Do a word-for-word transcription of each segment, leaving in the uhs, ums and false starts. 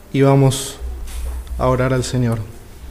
y vamos a orar al Señor.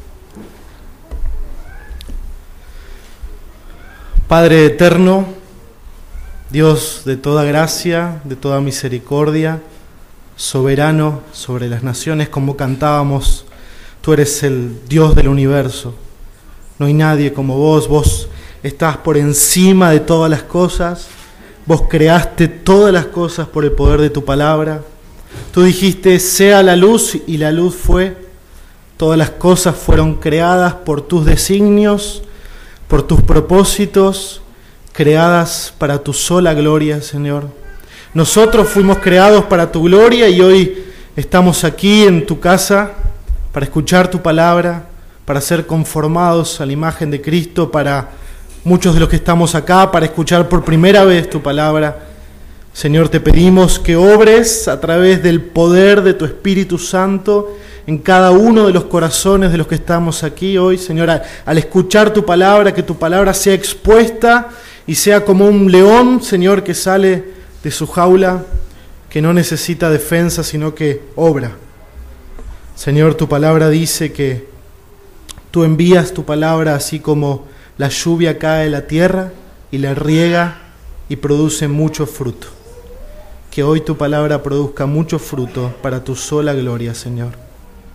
Padre eterno, Dios de toda gracia, de toda misericordia, soberano sobre las naciones, como cantábamos, tú eres el Dios del universo. No hay nadie como vos, vos estás por encima de todas las cosas, vos creaste todas las cosas por el poder de tu palabra. Tú dijiste, sea la luz, y la luz fue. Todas las cosas fueron creadas por tus designios, por tus propósitos, creadas para tu sola gloria, Señor. Nosotros fuimos creados para tu gloria y hoy estamos aquí en tu casa para escuchar tu palabra, para ser conformados a la imagen de Cristo, para muchos de los que estamos acá, para escuchar por primera vez tu palabra. Señor, te pedimos que obres a través del poder de tu Espíritu Santo en cada uno de los corazones de los que estamos aquí hoy, Señor, al escuchar tu palabra, que tu palabra sea expuesta y sea como un león, Señor, que sale de su jaula, que no necesita defensa, sino que obra. Señor, tu palabra dice que tú envías tu palabra así como la lluvia cae en la tierra y la riega y produce mucho fruto. Que hoy tu palabra produzca mucho fruto para tu sola gloria, Señor.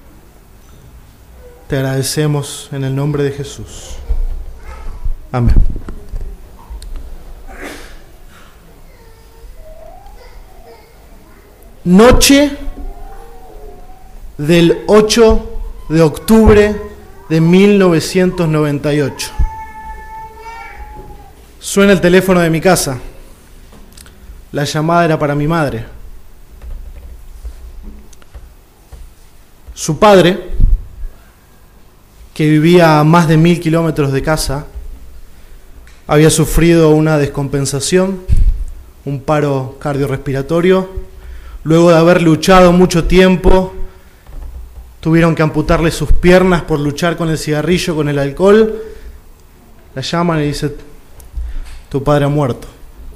Te agradecemos en el nombre de Jesús. Amén. Noche del ocho de octubre de mil novecientos noventa y ocho. Suena el teléfono de mi casa. La llamada era para mi madre. Su padre, que vivía a más de mil kilómetros de casa, había sufrido una descompensación, un paro cardiorrespiratorio. Luego de haber luchado mucho tiempo, tuvieron que amputarle sus piernas por luchar con el cigarrillo, con el alcohol. La llaman y dicen, tu padre ha muerto.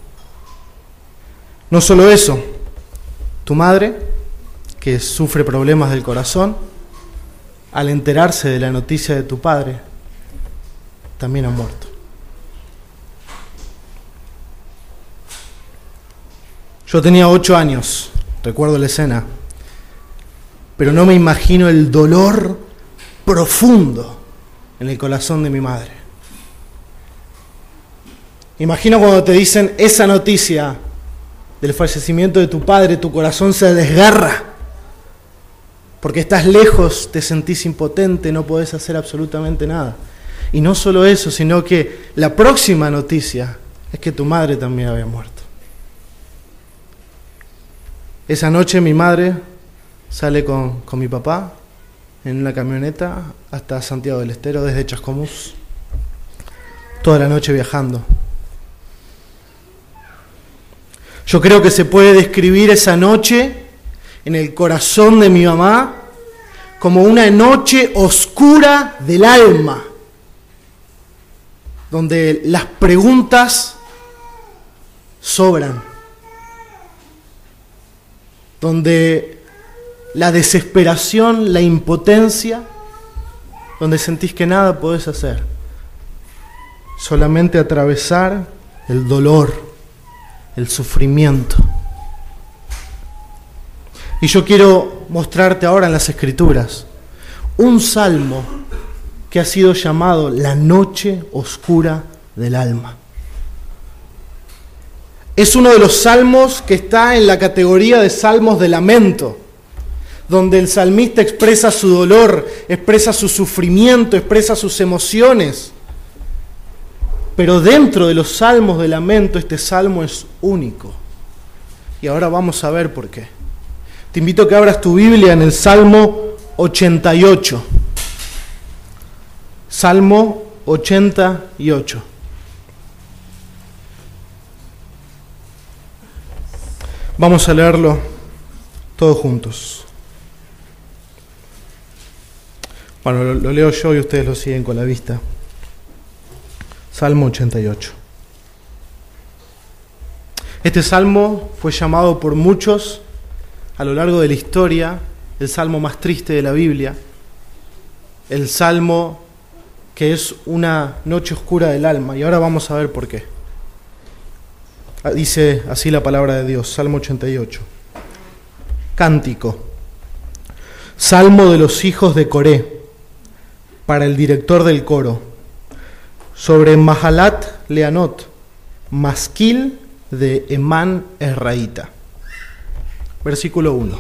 No solo eso, tu madre, que sufre problemas del corazón, al enterarse de la noticia de tu padre, también ha muerto. Yo tenía ocho años, recuerdo la escena, pero no me imagino el dolor profundo en el corazón de mi madre. Imagino cuando te dicen esa noticia del fallecimiento de tu padre, tu corazón se desgarra, porque estás lejos, te sentís impotente, no podés hacer absolutamente nada. Y no solo eso, sino que la próxima noticia es que tu madre también había muerto. Esa noche mi madre sale con, con mi papá en una camioneta hasta Santiago del Estero, desde Chascomús, toda la noche viajando. Yo creo que se puede describir esa noche en el corazón de mi mamá como una noche oscura del alma, donde las preguntas sobran, donde la desesperación, la impotencia, donde sentís que nada podés hacer, solamente atravesar el dolor, el sufrimiento. Y yo quiero mostrarte ahora en las Escrituras un salmo que ha sido llamado la noche oscura del alma. Es uno de los salmos que está en la categoría de salmos de lamento, donde el salmista expresa su dolor, expresa su sufrimiento, expresa sus emociones. Pero dentro de los salmos de lamento, este salmo es único. Y ahora vamos a ver por qué. Te invito a que abras tu Biblia en el Salmo ochenta y ocho. Salmo ochenta y ocho. Vamos a leerlo todos juntos. Bueno, lo, lo leo yo y ustedes lo siguen con la vista. Salmo ochenta y ocho. Este salmo fue llamado por muchos a lo largo de la historia el salmo más triste de la Biblia, el salmo que es una noche oscura del alma, y ahora vamos a ver por qué. Dice así la palabra de Dios, Salmo ochenta y ocho. Cántico. Salmo de los hijos de Coré, para el director del coro, sobre Mahalat Leanot, masquil de Emán Esraíta. Versículo uno.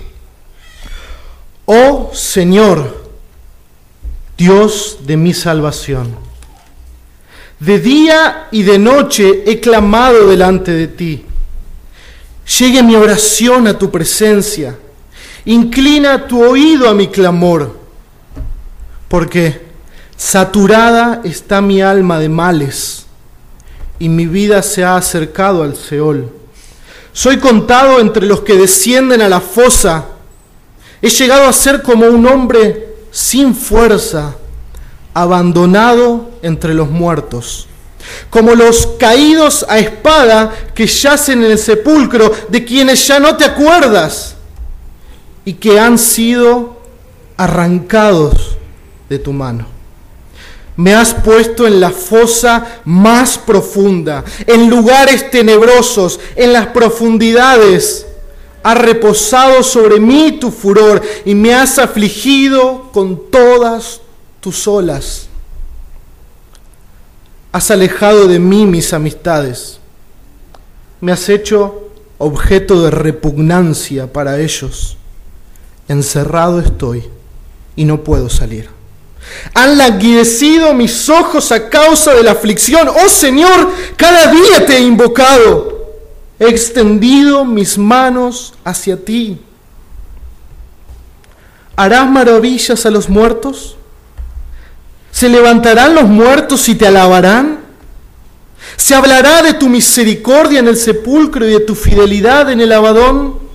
Oh Señor, Dios de mi salvación, de día y de noche he clamado delante de ti. Llegue mi oración a tu presencia. Inclina tu oído a mi clamor, porque saturada está mi alma de males, y mi vida se ha acercado al Seol. Soy contado entre los que descienden a la fosa. He llegado a ser como un hombre sin fuerza, abandonado entre los muertos, como los caídos a espada que yacen en el sepulcro, de quienes ya no te acuerdas y que han sido arrancados de tu mano. Me has puesto en la fosa más profunda, en lugares tenebrosos, en las profundidades. Ha reposado sobre mí tu furor y me has afligido con todas tus olas. Has alejado de mí mis amistades. Me has hecho objeto de repugnancia para ellos. Encerrado estoy y no puedo salir. Han languidecido mis ojos a causa de la aflicción. Oh Señor, cada día te he invocado. He extendido mis manos hacia ti. ¿Harás maravillas a los muertos? ¿Se levantarán los muertos y te alabarán? ¿Se hablará de tu misericordia en el sepulcro y de tu fidelidad en el Abadón?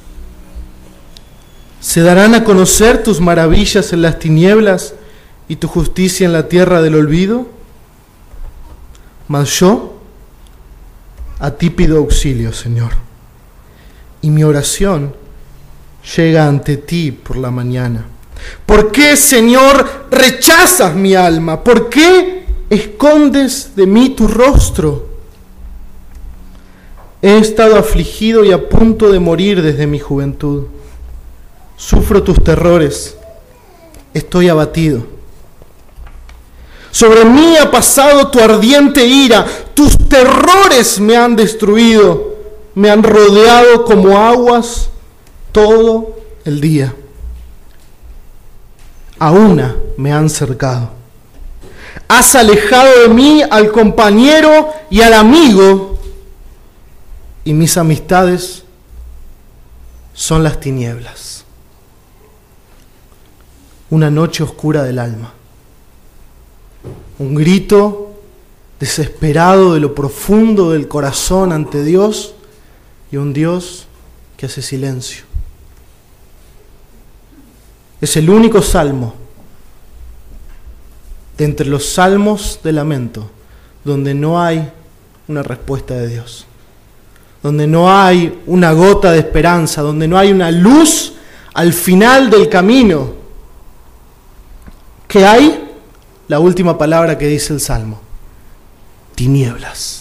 ¿Se darán a conocer tus maravillas en las tinieblas y tu justicia en la tierra del olvido? Mas yo a ti pido auxilio, Señor, y mi oración llega ante ti por la mañana. ¿Por qué, Señor, rechazas mi alma? ¿Por qué escondes de mí tu rostro? He estado afligido y a punto de morir desde mi juventud. Sufro tus terrores, estoy abatido. Sobre mí ha pasado tu ardiente ira, tus terrores me han destruido, me han rodeado como aguas todo el día. A una me han cercado. Has alejado de mí al compañero y al amigo, y mis amistades son las tinieblas. Una noche oscura del alma. Un grito desesperado de lo profundo del corazón ante Dios, y un Dios que hace silencio. Es el único salmo de entre los salmos de lamento donde no hay una respuesta de Dios, donde no hay una gota de esperanza, donde no hay una luz al final del camino. ¿Qué hay? La última palabra que dice el Salmo: tinieblas.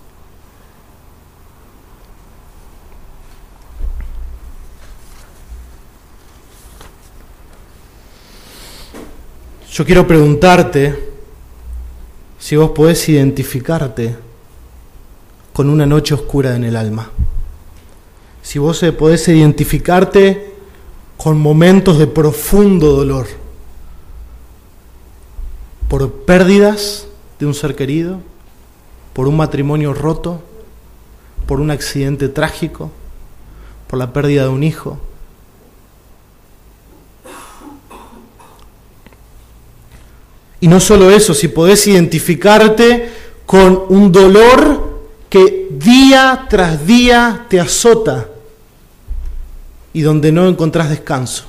Yo quiero preguntarte si vos podés identificarte con una noche oscura en el alma. Si vos podés identificarte con momentos de profundo dolor, por pérdidas de un ser querido, por un matrimonio roto, por un accidente trágico, por la pérdida de un hijo. Y no solo eso, si podés identificarte con un dolor que día tras día te azota y donde no encontrás descanso.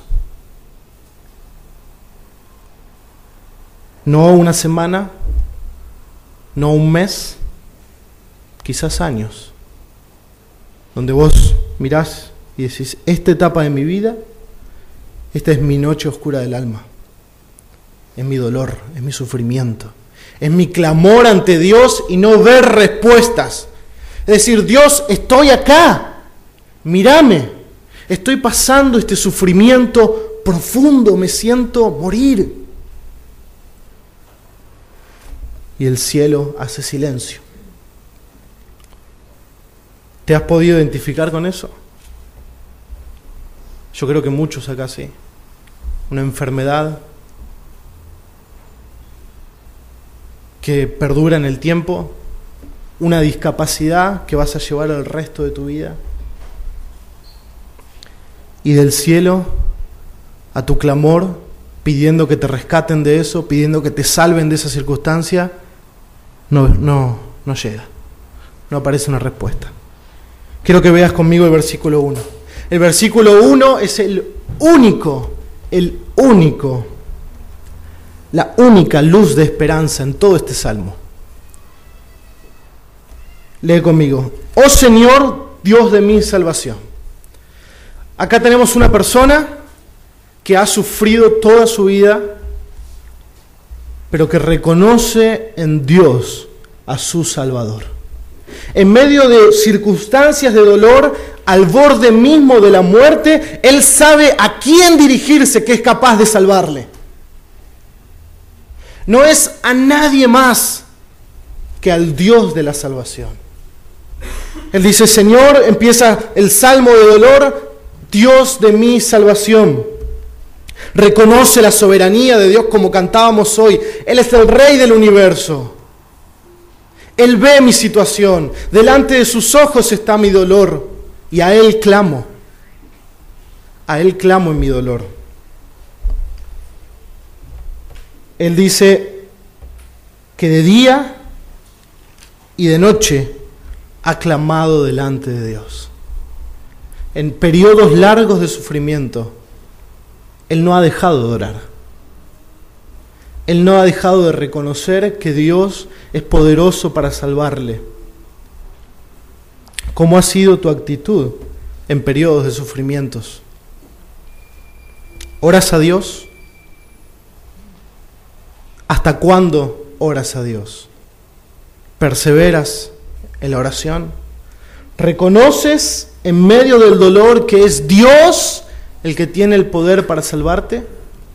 No una semana, no un mes, quizás años, donde vos mirás y decís: esta etapa de mi vida esta es mi noche oscura del alma, es mi dolor, es mi sufrimiento, es mi clamor ante Dios y no ver respuestas. Es decir, Dios, estoy acá, mírame, estoy pasando este sufrimiento profundo, me siento morir. Y el cielo hace silencio. ¿Te has podido identificar con eso? Yo creo que muchos acá sí. Una enfermedad que perdura en el tiempo, una discapacidad que vas a llevar el resto de tu vida. Y del cielo a tu clamor, pidiendo que te rescaten de eso, pidiendo que te salven de esa circunstancia, no, no, no llega. No aparece una respuesta. Quiero que veas conmigo el versículo uno. El versículo uno es el único, el único, la única luz de esperanza en todo este salmo. Lee conmigo. Oh Señor, Dios de mi salvación. Acá tenemos una persona que ha sufrido toda su vida, pero que reconoce en Dios a su Salvador. En medio de circunstancias de dolor, al borde mismo de la muerte, él sabe a quién dirigirse que es capaz de salvarle. No es a nadie más que al Dios de la salvación. Él dice, Señor, empieza el salmo de dolor, Dios de mi salvación. Reconoce la soberanía de Dios como cantábamos hoy. Él es el Rey del universo. Él ve mi situación. Delante de sus ojos está mi dolor. Y a Él clamo. A Él clamo en mi dolor. Él dice que de día y de noche ha clamado delante de Dios. En periodos largos de sufrimiento, Él no ha dejado de orar. Él no ha dejado de reconocer que Dios es poderoso para salvarle. ¿Cómo ha sido tu actitud en periodos de sufrimientos? ¿Oras a Dios? ¿Hasta cuándo oras a Dios? ¿Perseveras en la oración? ¿Reconoces en medio del dolor que es Dios el que tiene el poder para salvarte?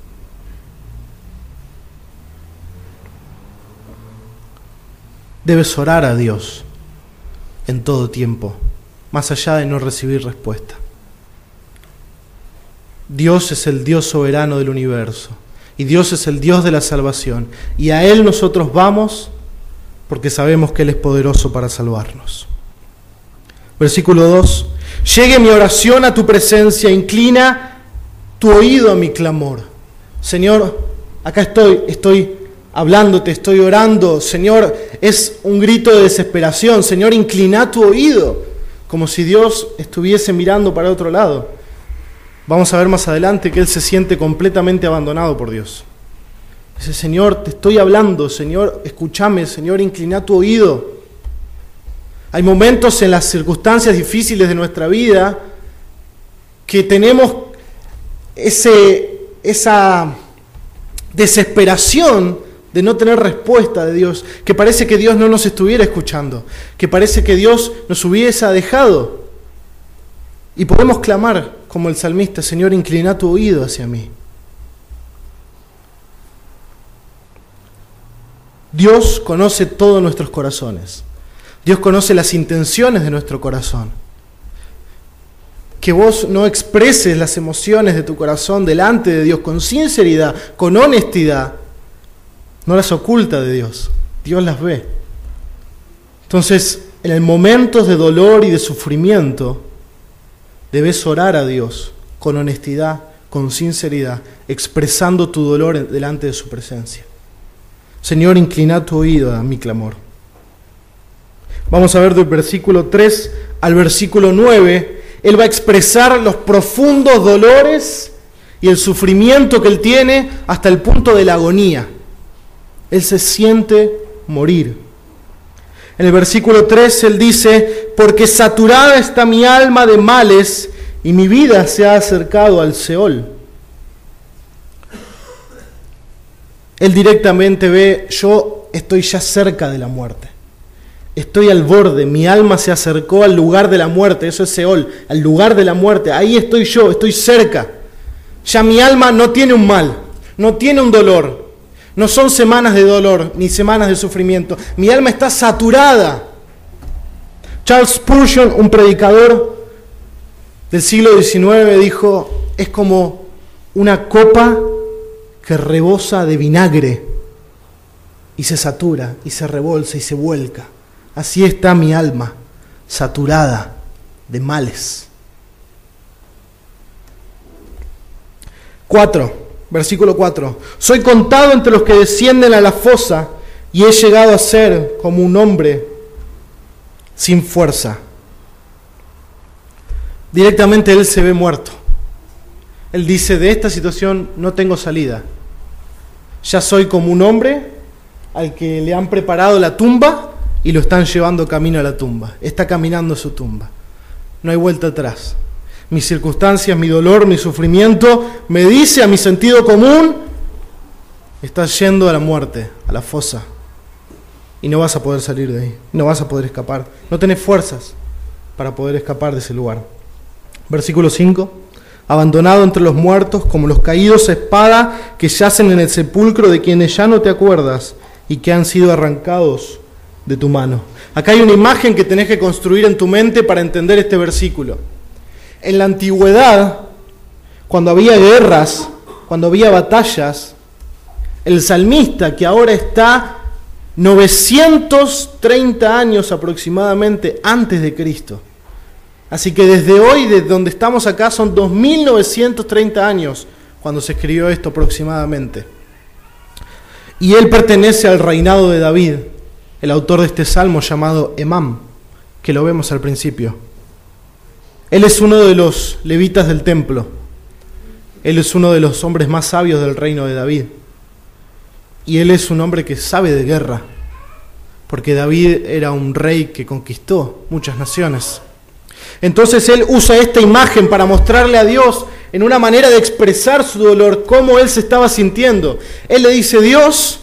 Debes orar a Dios en todo tiempo, más allá de no recibir respuesta. Dios es el Dios soberano del universo y Dios es el Dios de la salvación, y a Él nosotros vamos porque sabemos que Él es poderoso para salvarnos. Versículo dos. Llegue mi oración a tu presencia, inclina tu oído a mi clamor. Señor, acá estoy, estoy hablándote, estoy orando. Señor, es un grito de desesperación. Señor, inclina tu oído, como si Dios estuviese mirando para otro lado. Vamos a ver más adelante que Él se siente completamente abandonado por Dios. Dice, Señor, te estoy hablando. Señor, escúchame. Señor, inclina tu oído. Hay momentos en las circunstancias difíciles de nuestra vida que tenemos ese, esa desesperación de no tener respuesta de Dios, que parece que Dios no nos estuviera escuchando, que parece que Dios nos hubiese dejado. Y podemos clamar como el salmista, Señor, inclina tu oído hacia mí. Dios conoce todos nuestros corazones. Dios conoce las intenciones de nuestro corazón. Que vos no expreses las emociones de tu corazón delante de Dios con sinceridad, con honestidad, no las oculta de Dios. Dios las ve. Entonces, en el momentos de dolor y de sufrimiento, debes orar a Dios con honestidad, con sinceridad, expresando tu dolor delante de su presencia. Señor, inclina tu oído a mi clamor. Vamos a ver del versículo tres al versículo nueve. Él va a expresar los profundos dolores y el sufrimiento que él tiene hasta el punto de la agonía. Él se siente morir. En el versículo tres él dice, porque saturada está mi alma de males y mi vida se ha acercado al Seol. Él directamente ve, yo estoy ya cerca de la muerte. Estoy al borde, mi alma se acercó al lugar de la muerte, eso es Seol, al lugar de la muerte, ahí estoy yo, estoy cerca. Ya mi alma no tiene un mal, no tiene un dolor, no son semanas de dolor ni semanas de sufrimiento, mi alma está saturada. Charles Spurgeon, un predicador del siglo diecinueve, dijo, es como una copa que rebosa de vinagre y se satura y se rebolsa y se vuelca. Así está mi alma, saturada de males. cuatro, versículo cuatro. Soy contado entre los que descienden a la fosa y he llegado a ser como un hombre sin fuerza. Directamente él se ve muerto. Él dice, de esta situación no tengo salida. Ya soy como un hombre al que le han preparado la tumba y lo están llevando camino a la tumba. Está caminando a su tumba. No hay vuelta atrás. Mis circunstancias, mi dolor, mi sufrimiento me dice a mi sentido común, estás yendo a la muerte, a la fosa. Y no vas a poder salir de ahí. No vas a poder escapar. No tenés fuerzas para poder escapar de ese lugar. Versículo cinco. Abandonado entre los muertos, como los caídos a espada que yacen en el sepulcro de quienes ya no te acuerdas y que han sido arrancados de tu mano. Acá hay una imagen que tenés que construir en tu mente para entender este versículo. En la antigüedad, cuando había guerras, cuando había batallas, el salmista, que ahora está novecientos treinta años aproximadamente antes de Cristo, así que desde hoy, desde donde estamos acá, son dos mil novecientos treinta años cuando se escribió esto aproximadamente. Y él pertenece al reinado de David, el autor de este salmo llamado Emam, que lo vemos al principio. Él es uno de los levitas del templo. Él es uno de los hombres más sabios del reino de David. Y él es un hombre que sabe de guerra, porque David era un rey que conquistó muchas naciones. Entonces él usa esta imagen para mostrarle a Dios en una manera de expresar su dolor, cómo él se estaba sintiendo. Él le dice, Dios,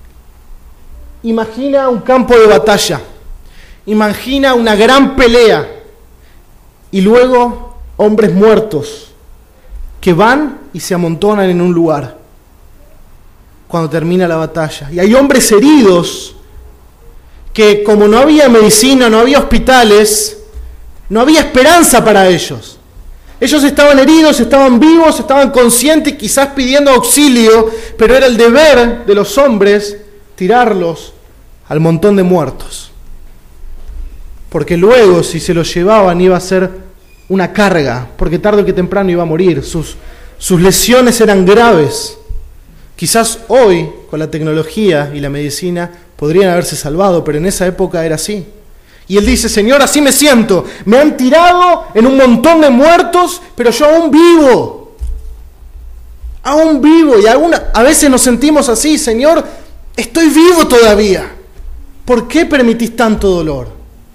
imagina un campo de batalla, imagina una gran pelea y luego hombres muertos que van y se amontonan en un lugar cuando termina la batalla. Y hay hombres heridos que, como no había medicina, no había hospitales, no había esperanza para ellos. Ellos estaban heridos, estaban vivos, estaban conscientes, quizás pidiendo auxilio, pero era el deber de los hombres tirarlos al montón de muertos. Porque luego, si se los llevaban, iba a ser una carga, porque tarde o que temprano iba a morir. Sus, sus lesiones eran graves. Quizás hoy, con la tecnología y la medicina, podrían haberse salvado, pero en esa época era así. Y él dice, Señor, así me siento. Me han tirado en un montón de muertos, pero yo aún vivo. Aún vivo. Y alguna, a veces nos sentimos así, Señor, estoy vivo todavía. ¿Por qué permitís tanto dolor?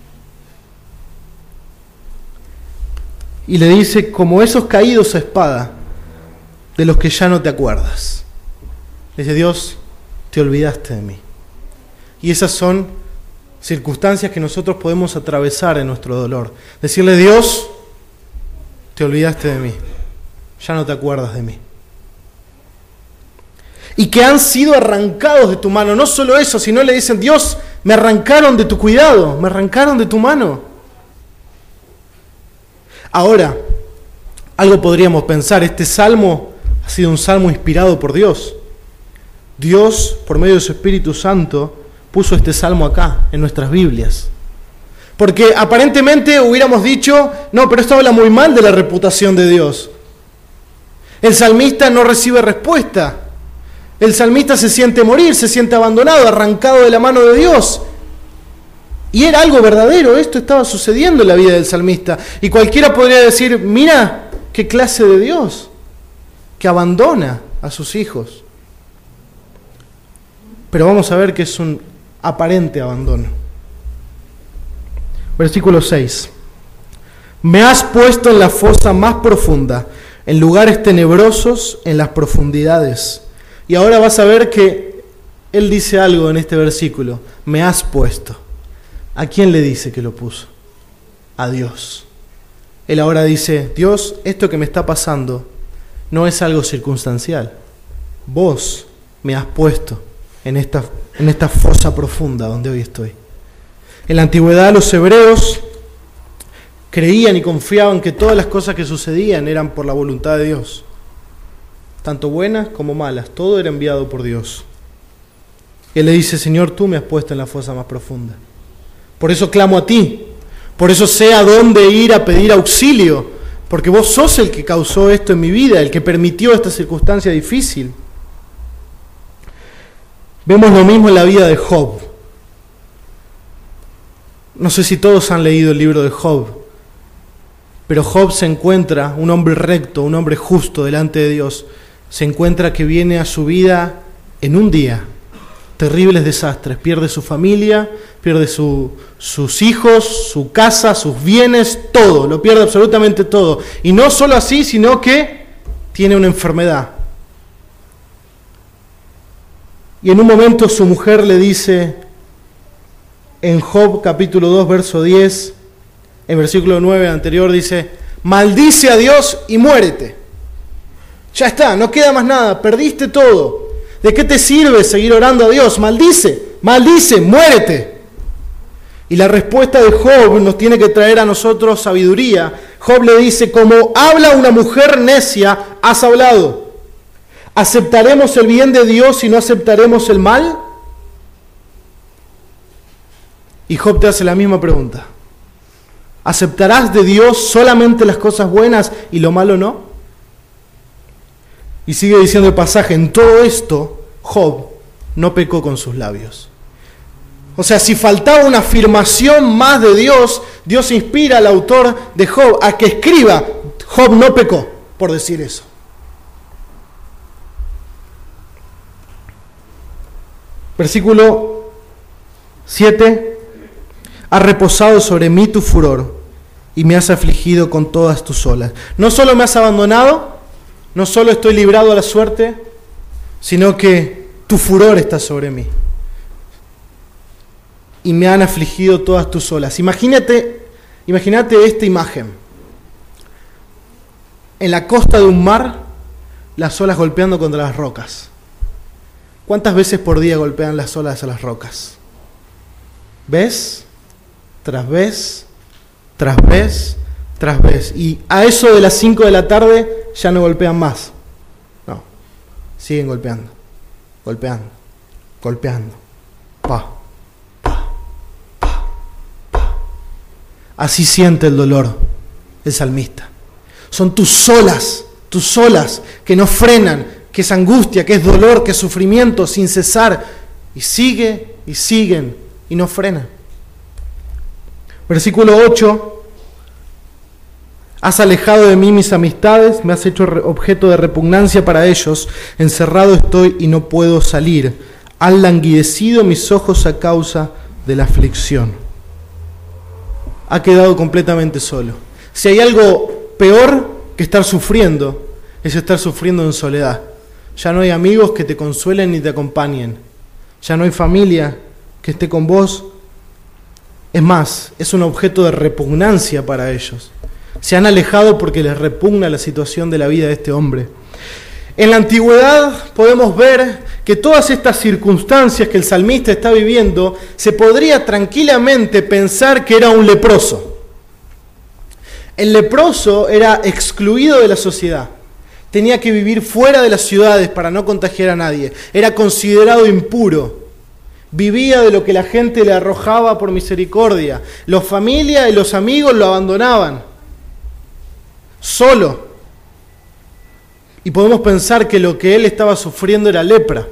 Y le dice, como esos caídos a espada, de los que ya no te acuerdas. Le dice, Dios, te olvidaste de mí. Y esas son circunstancias que nosotros podemos atravesar en nuestro dolor. Decirle, Dios, te olvidaste de mí, ya no te acuerdas de mí. Y que han sido arrancados de tu mano. No solo eso, sino le dicen, Dios, me arrancaron de tu cuidado, me arrancaron de tu mano. Ahora, algo podríamos pensar, este salmo ha sido un salmo inspirado por Dios. Dios, por medio de su Espíritu Santo, puso este salmo acá, en nuestras Biblias. Porque aparentemente hubiéramos dicho, no, pero esto habla muy mal de la reputación de Dios. El salmista no recibe respuesta. El salmista se siente morir, se siente abandonado, arrancado de la mano de Dios. Y era algo verdadero, esto estaba sucediendo en la vida del salmista. Y cualquiera podría decir, mira, qué clase de Dios, que abandona a sus hijos. Pero vamos a ver que es un aparente abandono. Versículo seis. Me has puesto en la fosa más profunda, en lugares tenebrosos, en las profundidades. Y ahora vas a ver que él dice algo en este versículo. Me has puesto. ¿A quién le dice que lo puso? A Dios. Él ahora dice, Dios, esto que me está pasando no es algo circunstancial. Vos me has puesto en esta, en esta fosa profunda donde hoy estoy. En la antigüedad los hebreos creían y confiaban que todas las cosas que sucedían eran por la voluntad de Dios. Tanto buenas como malas, todo era enviado por Dios. Y él le dice, Señor, tú me has puesto en la fosa más profunda. Por eso clamo a ti. Por eso sé a dónde ir a pedir auxilio. Porque vos sos el que causó esto en mi vida, el que permitió esta circunstancia difícil. Vemos lo mismo en la vida de Job. No sé si todos han leído el libro de Job, pero Job se encuentra, un hombre recto, un hombre justo delante de Dios, se encuentra que viene a su vida en un día terribles desastres, pierde su familia, pierde su, sus hijos, su casa, sus bienes, todo, lo pierde absolutamente todo. Y no solo así, sino que tiene una enfermedad. Y en un momento su mujer le dice, en Job capítulo dos, verso diez, en versículo nueve anterior dice, maldice a Dios y muérete. Ya está, no queda más nada, perdiste todo. ¿De qué te sirve seguir orando a Dios? Maldice, maldice, muérete. Y la respuesta de Job nos tiene que traer a nosotros sabiduría. Job le dice, como habla una mujer necia, has hablado. ¿Aceptaremos el bien de Dios y no aceptaremos el mal? Y Job te hace la misma pregunta. ¿Aceptarás de Dios solamente las cosas buenas y lo malo no? Y sigue diciendo el pasaje, en todo esto, Job no pecó con sus labios. O sea, si faltaba una afirmación más de Dios, Dios inspira al autor de Job a que escriba, Job no pecó, por decir eso. Versículo siete, ha reposado sobre mí tu furor y me has afligido con todas tus olas. No solo me has abandonado, no solo estoy librado a la suerte, sino que tu furor está sobre mí. Y me han afligido todas tus olas. Imagínate, imagínate esta imagen. En la costa de un mar, las olas golpeando contra las rocas. ¿Cuántas veces por día golpean las olas a las rocas? ¿Ves? Tras vez, tras vez, tras vez. Y a eso de las cinco de la tarde ya no golpean más. No, siguen golpeando, golpeando, golpeando. Pa, pa, pa, pa. Así siente el dolor el salmista. Son tus olas, tus olas que no frenan, que es angustia, que es dolor, que es sufrimiento sin cesar. Y sigue y siguen y no frenan. Versículo ocho. Has alejado de mí mis amistades, me has hecho objeto de repugnancia para ellos. Encerrado estoy y no puedo salir. Han languidecido mis ojos a causa de la aflicción. Ha quedado completamente solo. Si hay algo peor que estar sufriendo, es estar sufriendo en soledad. Ya no hay amigos que te consuelen ni te acompañen. Ya no hay familia que esté con vos. Es más, es un objeto de repugnancia para ellos. Se han alejado porque les repugna la situación de la vida de este hombre. En la antigüedad podemos ver que todas estas circunstancias que el salmista está viviendo, se podría tranquilamente pensar que era un leproso. El leproso era excluido de la sociedad. Tenía que vivir fuera de las ciudades para no contagiar a nadie. Era considerado impuro. Vivía de lo que la gente le arrojaba por misericordia. La familia y los amigos lo abandonaban. Solo. Y podemos pensar que lo que él estaba sufriendo era lepra.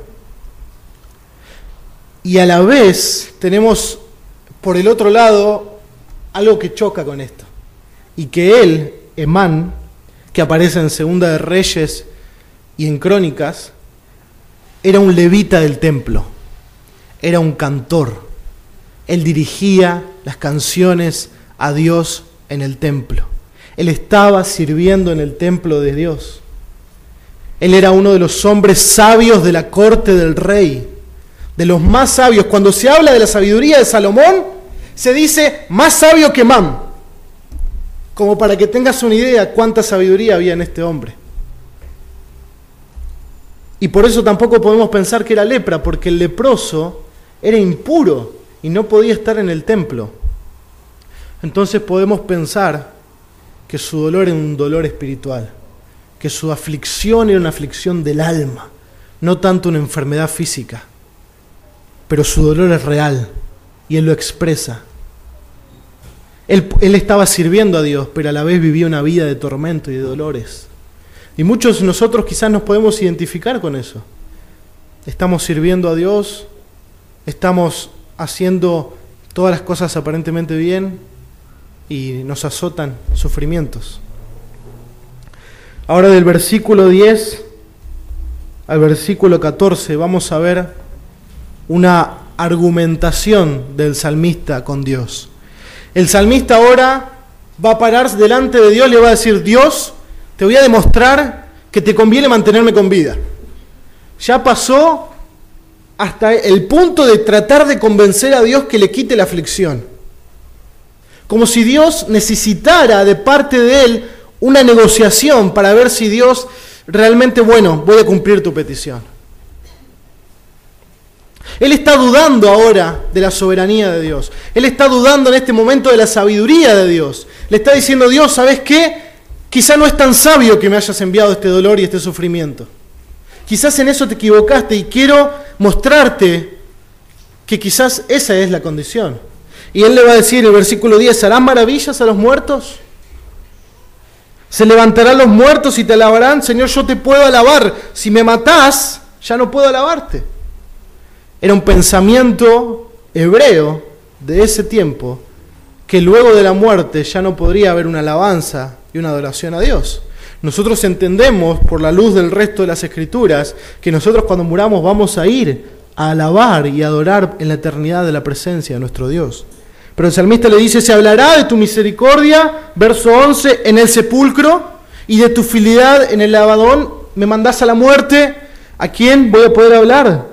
Y a la vez tenemos por el otro lado algo que choca con esto. Y que él, Emán, que aparece en Segunda de Reyes y en Crónicas, era un levita del templo. Era un cantor. Él dirigía las canciones a Dios en el templo. Él estaba sirviendo en el templo de Dios. Él era uno de los hombres sabios de la corte del rey, de los más sabios. Cuando se habla de la sabiduría de Salomón, se dice más sabio que Man, como para que tengas una idea cuánta sabiduría había en este hombre. Y por eso tampoco podemos pensar que era lepra, porque el leproso era impuro y no podía estar en el templo. Entonces podemos pensar que su dolor era un dolor espiritual, que su aflicción era una aflicción del alma, no tanto una enfermedad física. Pero su dolor es real y él lo expresa. Él, él estaba sirviendo a Dios, pero a la vez vivía una vida de tormento y de dolores. Y muchos de nosotros quizás nos podemos identificar con eso. Estamos sirviendo a Dios, estamos haciendo todas las cosas aparentemente bien y nos azotan sufrimientos. Ahora del versículo diez al versículo catorce vamos a ver una argumentación del salmista con Dios. El salmista ahora va a pararse delante de Dios y le va a decir: Dios, te voy a demostrar que te conviene mantenerme con vida. Ya pasó hasta el punto de tratar de convencer a Dios que le quite la aflicción. Como si Dios necesitara de parte de él una negociación para ver si Dios realmente, bueno, voy a cumplir tu petición. Él está dudando ahora de la soberanía de Dios. Él está dudando en este momento de la sabiduría de Dios. Le está diciendo: Dios, ¿sabes qué? Quizá no es tan sabio que me hayas enviado este dolor y este sufrimiento. Quizás en eso te equivocaste y quiero mostrarte que quizás esa es la condición. Y él le va a decir en el versículo diez: ¿harán maravillas a los muertos? ¿Se levantarán los muertos y te alabarán? Señor, yo te puedo alabar. Si me matás, ya no puedo alabarte. Era un pensamiento hebreo de ese tiempo, que luego de la muerte ya no podría haber una alabanza y una adoración a Dios. Nosotros entendemos, por la luz del resto de las Escrituras, que nosotros cuando muramos vamos a ir a alabar y adorar en la eternidad de la presencia de nuestro Dios. Pero el salmista le dice: se hablará de tu misericordia, verso once, en el sepulcro, y de tu fidelidad en el Abadón. Me mandás a la muerte, ¿a quién voy a poder hablar?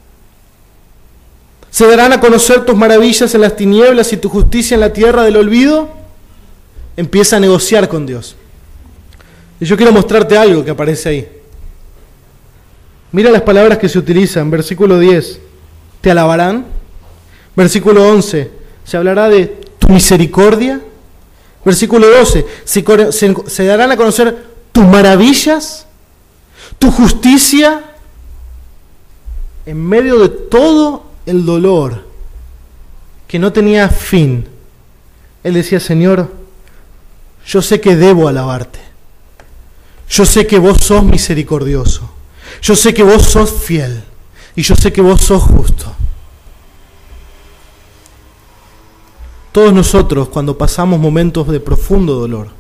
¿Se darán a conocer tus maravillas en las tinieblas y tu justicia en la tierra del olvido? Empieza a negociar con Dios. Y yo quiero mostrarte algo que aparece ahí. Mira las palabras que se utilizan. Versículo diez, ¿te alabarán? Versículo once, ¿se hablará de tu misericordia? Versículo doce, ¿se, se, se darán a conocer tus maravillas? ¿Tu justicia? En medio de todo el dolor que no tenía fin, él decía: Señor, yo sé que debo alabarte. Yo sé que vos sos misericordioso. Yo sé que vos sos fiel. Y yo sé que vos sos justo. Todos nosotros, cuando pasamos momentos de profundo dolor,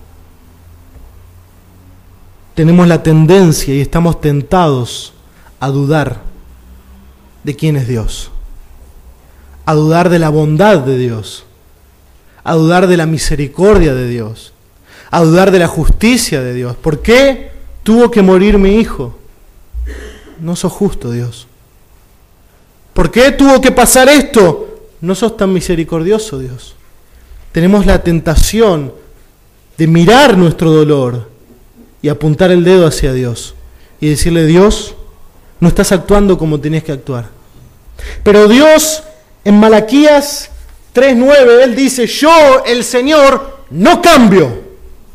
tenemos la tendencia y estamos tentados a dudar de quién es Dios, a dudar de la bondad de Dios, a dudar de la misericordia de Dios, a dudar de la justicia de Dios. ¿Por qué tuvo que morir mi hijo? No sos justo, Dios. ¿Por qué tuvo que pasar esto? No sos tan misericordioso, Dios. Tenemos la tentación de mirar nuestro dolor y apuntar el dedo hacia Dios y decirle: Dios, no estás actuando como tenías que actuar. Pero Dios, en Malaquías tres nueve, Él dice: yo, el Señor, no cambio.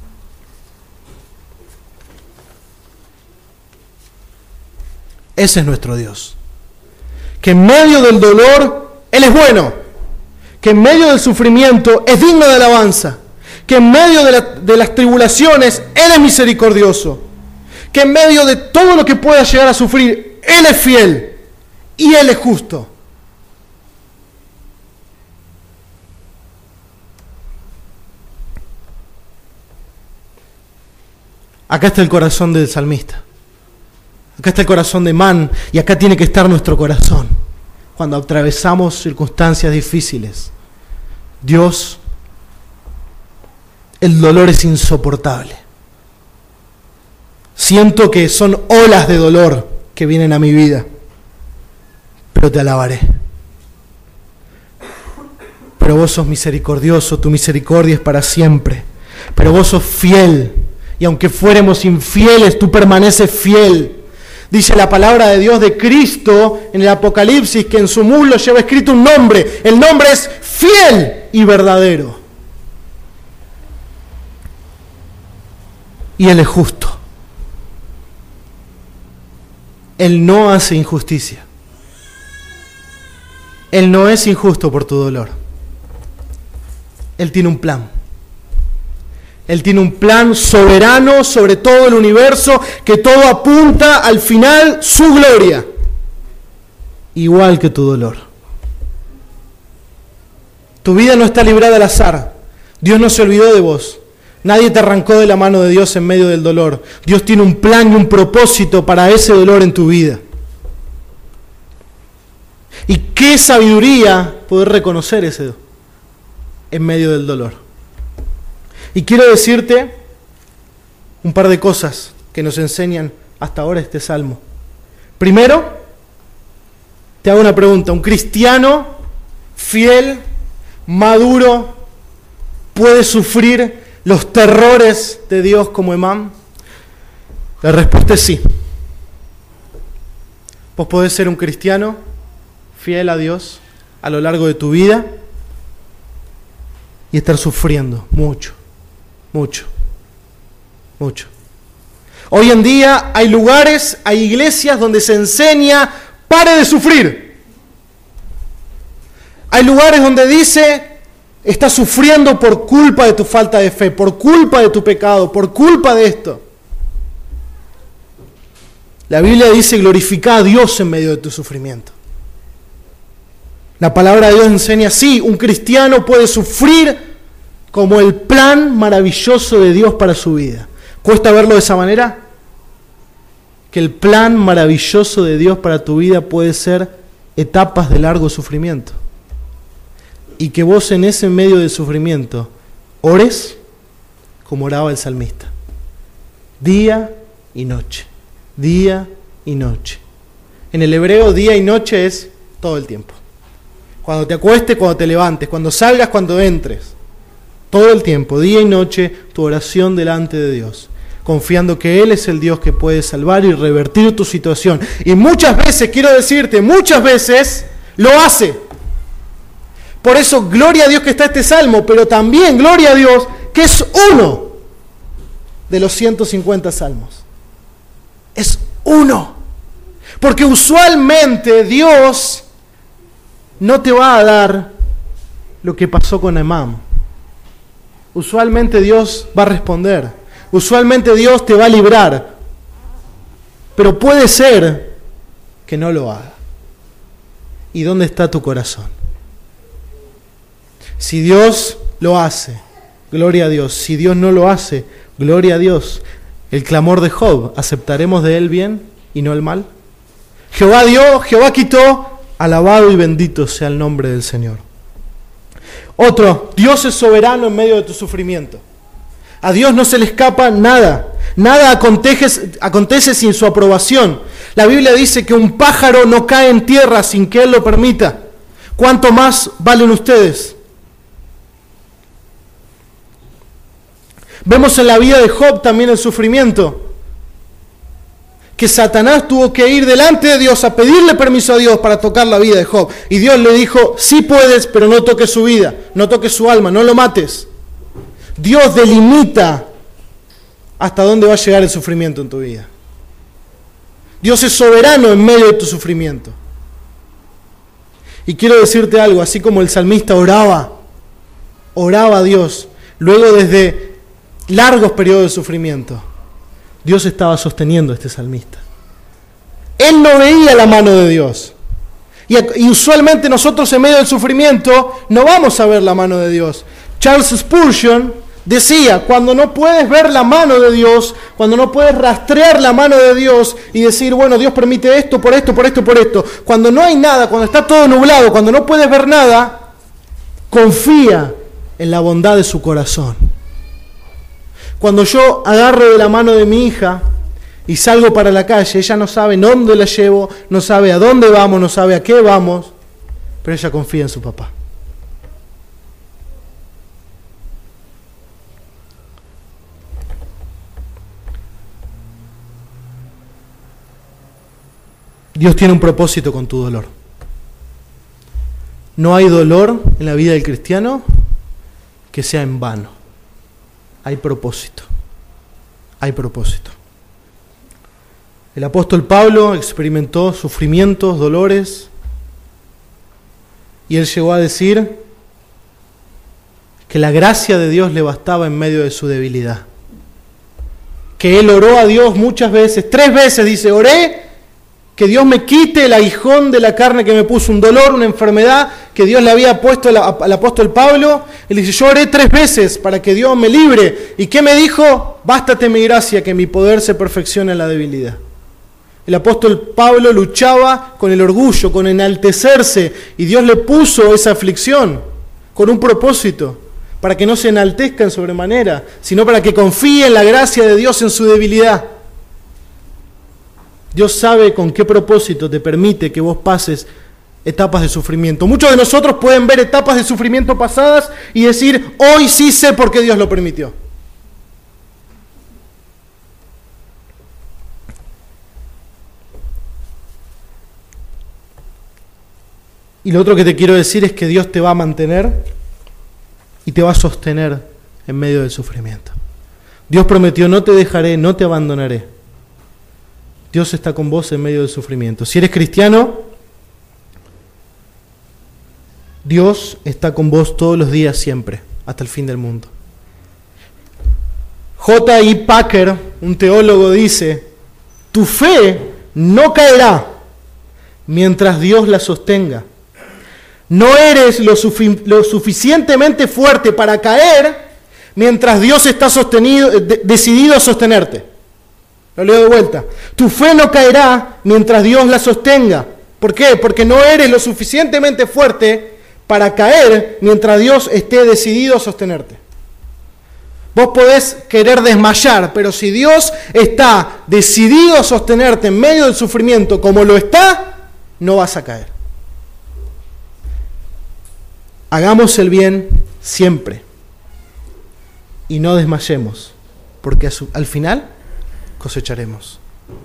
Ese es nuestro Dios. Que en medio del dolor, Él es bueno. Que en medio del sufrimiento, es digno de alabanza. Que en medio de, la, de las tribulaciones, Él es misericordioso. Que en medio de todo lo que pueda llegar a sufrir, Él es fiel. Y Él es justo. Acá está el corazón del salmista. Acá está el corazón de Man, y acá tiene que estar nuestro corazón cuando atravesamos circunstancias difíciles. Dios, el dolor es insoportable. Siento que son olas de dolor que vienen a mi vida, pero te alabaré. Pero vos sos misericordioso, tu misericordia es para siempre. Pero vos sos fiel, y aunque fuéramos infieles, tú permaneces fiel. Dice la palabra de Dios de Cristo en el Apocalipsis que en su muslo lleva escrito un nombre. El nombre es fiel y verdadero. Y Él es justo. Él no hace injusticia. Él no es injusto por tu dolor. Él tiene un plan. Él tiene un plan soberano sobre todo el universo, que todo apunta al final su gloria, igual que tu dolor. Tu vida no está librada al azar. Dios no se olvidó de vos. Nadie te arrancó de la mano de Dios en medio del dolor. Dios tiene un plan y un propósito para ese dolor en tu vida. Y qué sabiduría poder reconocer ese en medio del dolor. Y quiero decirte un par de cosas que nos enseñan hasta ahora este salmo. Primero, te hago una pregunta. ¿Un cristiano fiel, maduro, puede sufrir los terrores de Dios como Emán? La respuesta es sí. Vos podés ser un cristiano fiel a Dios a lo largo de tu vida y estar sufriendo mucho. Mucho, mucho. Hoy en día hay lugares, hay iglesias donde se enseña, pare de sufrir. Hay lugares donde dice, estás sufriendo por culpa de tu falta de fe, por culpa de tu pecado, por culpa de esto. La Biblia dice, glorifica a Dios en medio de tu sufrimiento. La palabra de Dios enseña, sí, un cristiano puede sufrir como el plan maravilloso de Dios para su vida. ¿Cuesta verlo de esa manera? Que el plan maravilloso de Dios para tu vida puede ser etapas de largo sufrimiento. Y que vos en ese medio de sufrimiento ores como oraba el salmista. Día y noche. Día y noche. En el hebreo día y noche es todo el tiempo. Cuando te acuestes, cuando te levantes, cuando salgas, cuando entres. Todo el tiempo, día y noche, tu oración delante de Dios, confiando que Él es el Dios que puede salvar y revertir tu situación. Y muchas veces, quiero decirte, muchas veces lo hace. Por eso, gloria a Dios que está este salmo, pero también gloria a Dios que es uno de los ciento cincuenta salmos. Es uno. Porque usualmente Dios no te va a dar lo que pasó con Emán. Usualmente Dios va a responder. Usualmente Dios te va a librar. Pero puede ser que no lo haga. ¿Y dónde está tu corazón? Si Dios lo hace, gloria a Dios. Si Dios no lo hace, gloria a Dios. El clamor de Job, ¿aceptaremos de él bien y no el mal? Jehová dio, Jehová quitó, alabado y bendito sea el nombre del Señor. Otro, Dios es soberano en medio de tu sufrimiento. A Dios no se le escapa nada. Nada acontece, acontece sin su aprobación. La Biblia dice que un pájaro no cae en tierra sin que Él lo permita. ¿Cuánto más valen ustedes? Vemos en la vida de Job también el sufrimiento. Que Satanás tuvo que ir delante de Dios a pedirle permiso a Dios para tocar la vida de Job. Y Dios le dijo, sí puedes, pero no toques su vida, no toques su alma, no lo mates. Dios delimita hasta dónde va a llegar el sufrimiento en tu vida. Dios es soberano en medio de tu sufrimiento. Y quiero decirte algo, así como el salmista oraba, oraba a Dios, luego desde largos periodos de sufrimiento, Dios estaba sosteniendo a este salmista. Él no veía la mano de Dios. Y, y usualmente nosotros en medio del sufrimiento no vamos a ver la mano de Dios. Charles Spurgeon decía, cuando no puedes ver la mano de Dios, cuando no puedes rastrear la mano de Dios y decir, bueno, Dios permite esto, por esto, por esto, por esto. Cuando no hay nada, cuando está todo nublado, cuando no puedes ver nada, confía en la bondad de su corazón. Cuando yo agarro de la mano de mi hija y salgo para la calle, ella no sabe dónde la llevo, no sabe a dónde vamos, no sabe a qué vamos, pero ella confía en su papá. Dios tiene un propósito con tu dolor. No hay dolor en la vida del cristiano que sea en vano. Hay propósito. Hay propósito. El apóstol Pablo experimentó sufrimientos, dolores, y él llegó a decir que la gracia de Dios le bastaba en medio de su debilidad. Que él oró a Dios muchas veces, tres veces dice, oré que Dios me quite el aguijón de la carne que me puso, un dolor, una enfermedad que Dios le había puesto al, al apóstol Pablo. Él dice, yo oré tres veces para que Dios me libre. ¿Y qué me dijo? Bástate mi gracia, que mi poder se perfecciona en la debilidad. El apóstol Pablo luchaba con el orgullo, con enaltecerse, y Dios le puso esa aflicción con un propósito, para que no se enaltezca en sobremanera, sino para que confíe en la gracia de Dios en su debilidad. Dios sabe con qué propósito te permite que vos pases etapas de sufrimiento. Muchos de nosotros pueden ver etapas de sufrimiento pasadas y decir, hoy sí sé por qué Dios lo permitió. Y lo otro que te quiero decir es que Dios te va a mantener y te va a sostener en medio del sufrimiento. Dios prometió, no te dejaré, no te abandonaré. Dios está con vos en medio del sufrimiento. Si eres cristiano, Dios está con vos todos los días siempre, hasta el fin del mundo. J I Packer, un teólogo, dice, tu fe no caerá mientras Dios la sostenga. No eres lo, sufi- lo suficientemente fuerte para caer mientras Dios está sostenido, de- decidido a sostenerte. Lo leo de vuelta. Tu fe no caerá mientras Dios la sostenga. ¿Por qué? Porque no eres lo suficientemente fuerte para caer mientras Dios esté decidido a sostenerte. Vos podés querer desmayar, pero si Dios está decidido a sostenerte en medio del sufrimiento como lo está, no vas a caer. Hagamos el bien siempre y no desmayemos, porque al final cosecharemos.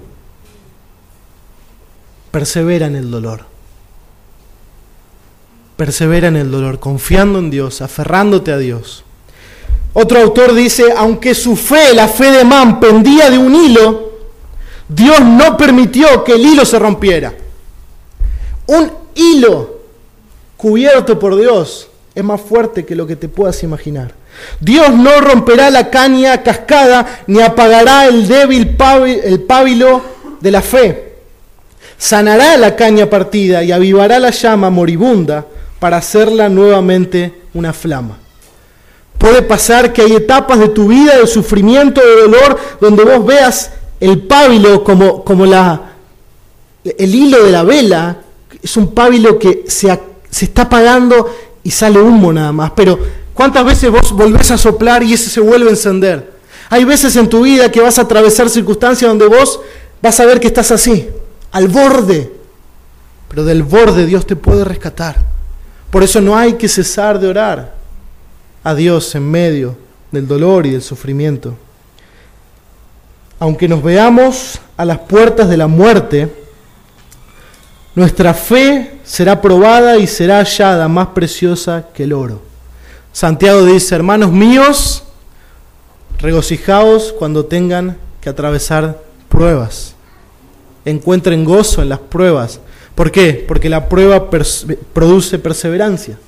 Persevera en el dolor. Persevera en el dolor, confiando en Dios, aferrándote a Dios. Otro autor dice, aunque su fe, la fe de Man, pendía de un hilo, Dios no permitió que el hilo se rompiera. Un hilo cubierto por Dios es más fuerte que lo que te puedas imaginar. Dios no romperá la caña cascada ni apagará el débil pábilo, el pábilo de la fe. Sanará la caña partida y avivará la llama moribunda para hacerla nuevamente una flama. Puede pasar que hay etapas de tu vida de sufrimiento, de dolor, donde vos veas el pábilo como, como la, el hilo de la vela. Es un pábilo que se, se está apagando y sale humo nada más, pero ¿cuántas veces vos volvés a soplar y ese se vuelve a encender? Hay veces en tu vida que vas a atravesar circunstancias donde vos vas a ver que estás así, al borde, pero del borde Dios te puede rescatar. Por eso no hay que cesar de orar a Dios en medio del dolor y del sufrimiento. Aunque nos veamos a las puertas de la muerte, nuestra fe será probada y será hallada más preciosa que el oro. Santiago dice, hermanos míos, regocijaos cuando tengan que atravesar pruebas. Encuentren gozo en las pruebas. ¿Por qué? Porque la prueba pers- produce perseverancia.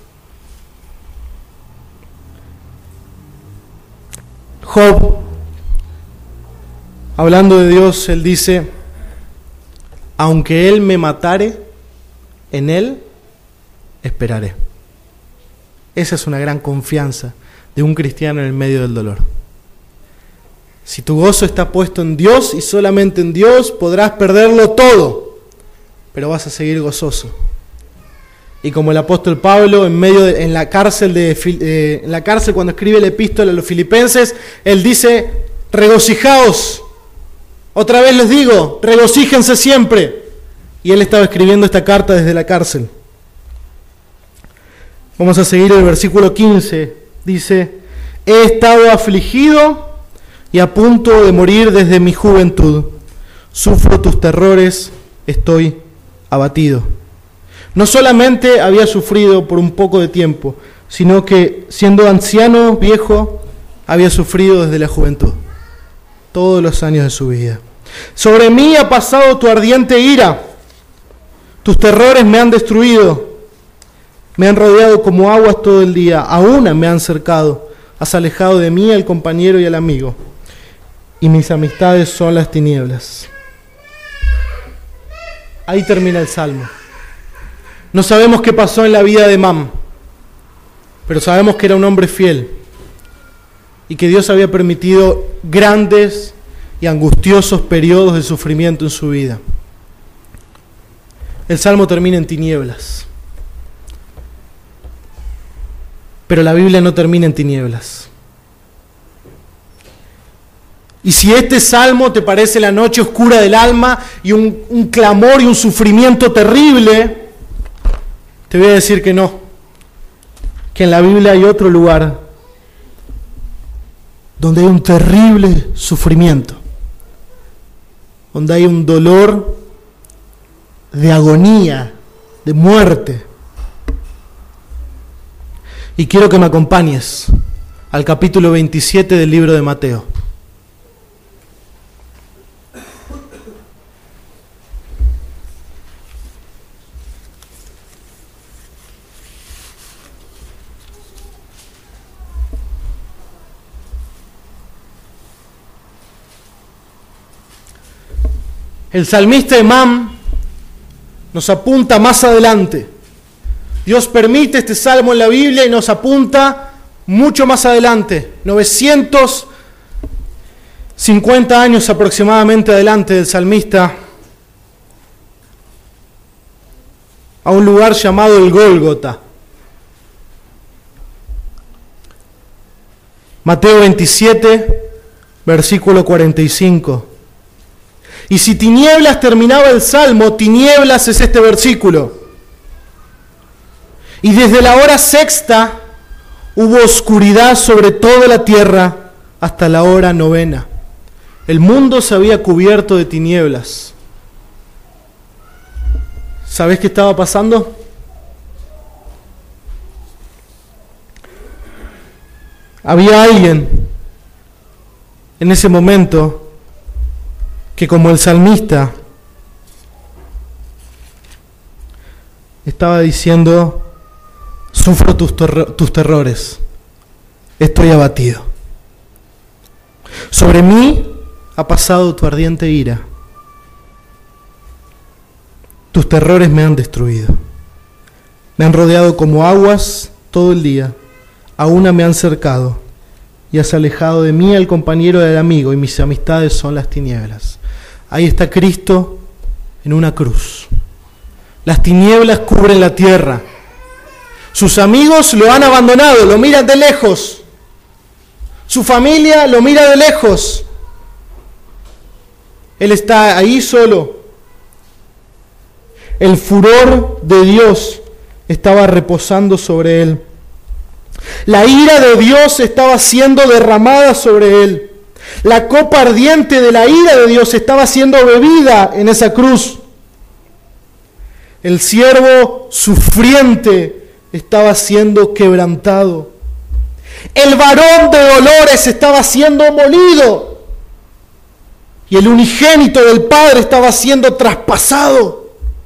Job, hablando de Dios, él dice, aunque Él me matare, en Él esperaré. Esa es una gran confianza de un cristiano en el medio del dolor. Si tu gozo está puesto en Dios y solamente en Dios, podrás perderlo todo, pero vas a seguir gozoso. Y como el apóstol Pablo en medio de, en la cárcel de eh, en la cárcel cuando escribe la epístola a los filipenses, él dice, regocijaos Otra vez les digo, regocíjense siempre. Y él estaba escribiendo esta carta desde la cárcel. Vamos a seguir el versículo quince. Dice, he estado afligido y a punto de morir desde mi juventud. Sufro tus terrores, estoy abatido. No solamente había sufrido por un poco de tiempo, sino que siendo anciano, viejo, había sufrido desde la juventud, todos los años de su vida. Sobre mí ha pasado tu ardiente ira, tus terrores me han destruido, me han rodeado como aguas todo el día, a una me han cercado, has alejado de mí al compañero y al amigo, y mis amistades son las tinieblas. Ahí termina el Salmo. No sabemos qué pasó en la vida de Emam, pero sabemos que era un hombre fiel y que Dios había permitido grandes y angustiosos periodos de sufrimiento en su vida. El Salmo termina en tinieblas, pero la Biblia no termina en tinieblas. Y si este Salmo te parece la noche oscura del alma y un, un clamor y un sufrimiento terrible, te voy a decir que no, que en la Biblia hay otro lugar donde hay un terrible sufrimiento, donde hay un dolor de agonía, de muerte. Y quiero que me acompañes al capítulo veintisiete del libro de Mateo. El salmista Emam nos apunta más adelante. Dios permite este salmo en la Biblia y nos apunta mucho más adelante, novecientos cincuenta años aproximadamente adelante del salmista, a un lugar llamado el Gólgota. Mateo veintisiete, versículo cuarenta y cinco. Y si tinieblas terminaba el Salmo, tinieblas es este versículo. Y desde la hora sexta hubo oscuridad sobre toda la tierra hasta la hora novena. El mundo se había cubierto de tinieblas. ¿Sabes qué estaba pasando? Había alguien en ese momento que, como el salmista, estaba diciendo, sufro tus, terro- tus terrores, estoy abatido. Sobre mí ha pasado tu ardiente ira, tus terrores me han destruido. Me han rodeado como aguas todo el día, a una me han cercado, y has alejado de mí al compañero y al amigo, y mis amistades son las tinieblas. Ahí está Cristo en una cruz. Las tinieblas cubren la tierra. Sus amigos lo han abandonado, lo miran de lejos. Su familia lo mira de lejos. Él está ahí solo. El furor de Dios estaba reposando sobre él. La ira de Dios estaba siendo derramada sobre él. La copa ardiente de la ira de Dios estaba siendo bebida en esa cruz. El siervo sufriente estaba siendo quebrantado. El varón de dolores estaba siendo molido. Y el unigénito del Padre estaba siendo traspasado.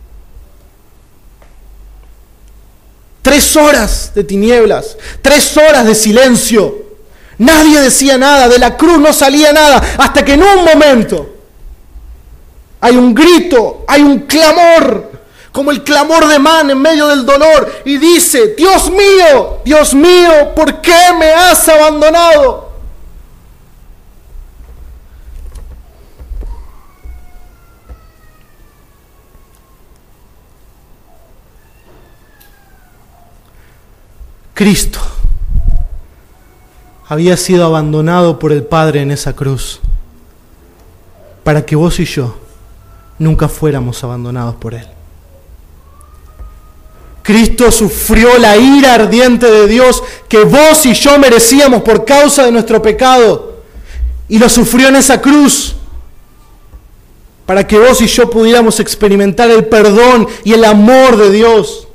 Tres horas de tinieblas, tres horas de silencio. Nadie decía nada, de la cruz no salía nada, hasta que en un momento hay un grito, hay un clamor, como el clamor de Man en medio del dolor, y dice, Dios mío, Dios mío, ¿por qué me has abandonado? Cristo había sido abandonado por el Padre en esa cruz. para que vos y yo nunca fuéramos abandonados por Él. Cristo sufrió la ira ardiente de Dios que vos y yo merecíamos por causa de nuestro pecado, y lo sufrió en esa cruz para que vos y yo pudiéramos experimentar el perdón y el amor de Dios.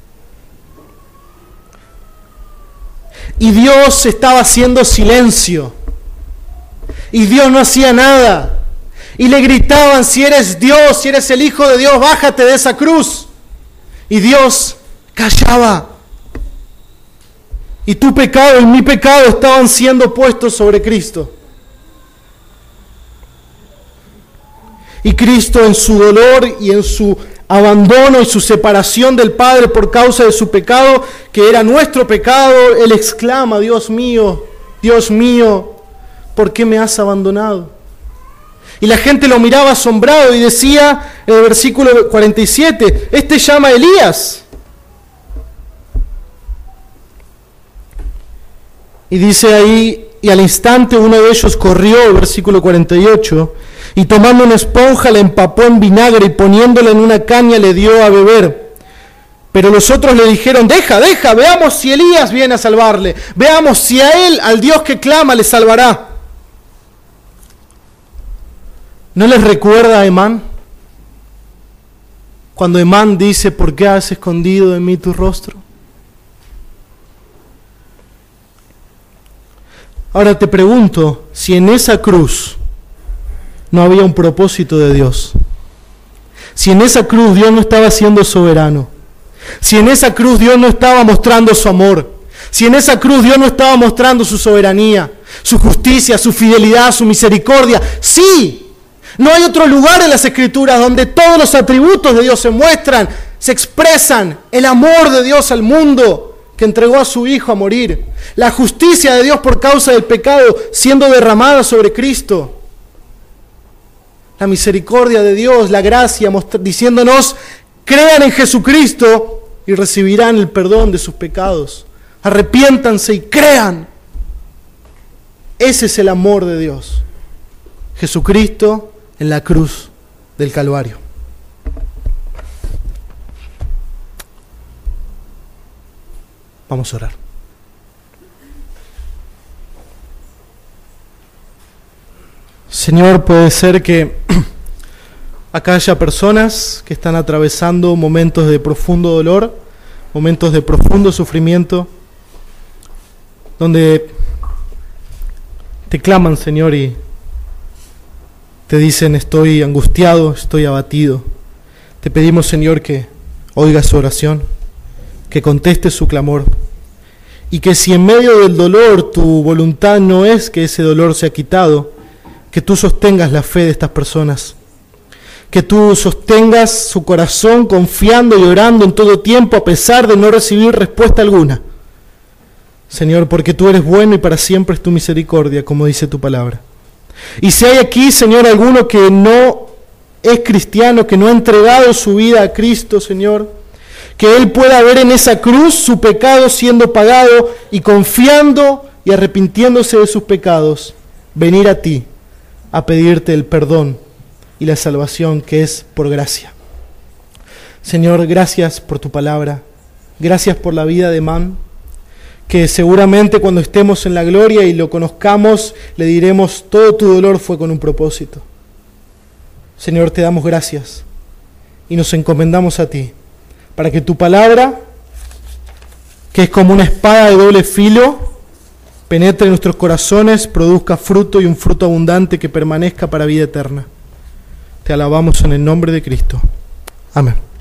Y Dios estaba haciendo silencio, y Dios no hacía nada, y le gritaban: si eres Dios, si eres el Hijo de Dios, bájate de esa cruz. Y Dios callaba. Y tu pecado y mi pecado estaban siendo puestos sobre Cristo. Y Cristo, en su dolor y en su abandono y su separación del Padre por causa de su pecado, que era nuestro pecado, Él exclama: Dios mío, Dios mío, ¿por qué me has abandonado? Y la gente lo miraba asombrado y decía en el versículo cuarenta y siete: este llama a Elías. Y dice ahí: y al instante uno de ellos corrió, el versículo cuarenta y ocho, y tomando una esponja la empapó en vinagre y poniéndola en una caña le dio a beber. Pero los otros le dijeron: deja, deja, veamos si Elías viene a salvarle, veamos si a él, al Dios que clama, le salvará. ¿No les recuerda a Emán? Cuando Emán dice: ¿por qué has escondido de mí tu rostro? Ahora te pregunto, si en esa cruz no había un propósito de Dios, si en esa cruz Dios no estaba siendo soberano, si en esa cruz Dios no estaba mostrando su amor, si en esa cruz Dios no estaba mostrando su soberanía, su justicia, su fidelidad, su misericordia, sí, no hay otro lugar en las Escrituras donde todos los atributos de Dios se muestran, se expresan, el amor de Dios al mundo, que entregó a su Hijo a morir, la justicia de Dios por causa del pecado siendo derramada sobre Cristo, la misericordia de Dios, la gracia, diciéndonos: crean en Jesucristo y recibirán el perdón de sus pecados, arrepiéntanse y crean. Ese es el amor de Dios, Jesucristo en la cruz del Calvario. Vamos a orar. Señor, puede ser que acá haya personas que están atravesando momentos de profundo dolor, momentos de profundo sufrimiento, donde te claman, Señor, y te dicen: estoy angustiado, estoy abatido. Te pedimos, Señor, que oigas su oración, que contestes su clamor, y que si en medio del dolor tu voluntad no es que ese dolor sea quitado, que tú sostengas la fe de estas personas, que tú sostengas su corazón confiando y orando en todo tiempo a pesar de no recibir respuesta alguna. Señor, porque tú eres bueno y para siempre es tu misericordia, como dice tu palabra. Y si hay aquí, Señor, alguno que no es cristiano, que no ha entregado su vida a Cristo, Señor, que él pueda ver en esa cruz su pecado siendo pagado y confiando y arrepintiéndose de sus pecados, venir a ti a pedirte el perdón y la salvación que es por gracia. Señor, gracias por tu palabra, gracias por la vida de Emán, que seguramente cuando estemos en la gloria y lo conozcamos, le diremos: todo tu dolor fue con un propósito. Señor, te damos gracias y nos encomendamos a ti, para que tu palabra, que es como una espada de doble filo, penetre en nuestros corazones, produzca fruto y un fruto abundante que permanezca para vida eterna. Te alabamos en el nombre de Cristo. Amén.